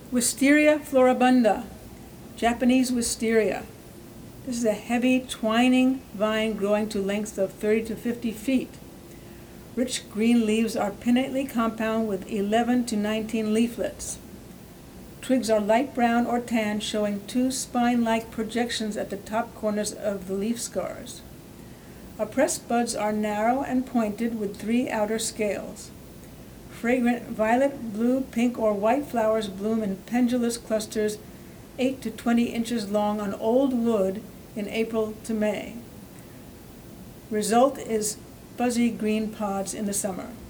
Wisteria floribunda, Japanese wisteria. This is a heavy, twining vine growing to lengths of 30 to 50 feet. Rich green leaves are pinnately compound with 11 to 19 leaflets. Twigs are light brown or tan, showing two spine-like projections at the top corners of the leaf scars. Oppressed buds are narrow and pointed with 3 outer scales. Fragrant violet, blue, pink, or white flowers bloom in pendulous clusters 8 to 20 inches long on old wood in April to May. Result is fuzzy green pods in the summer.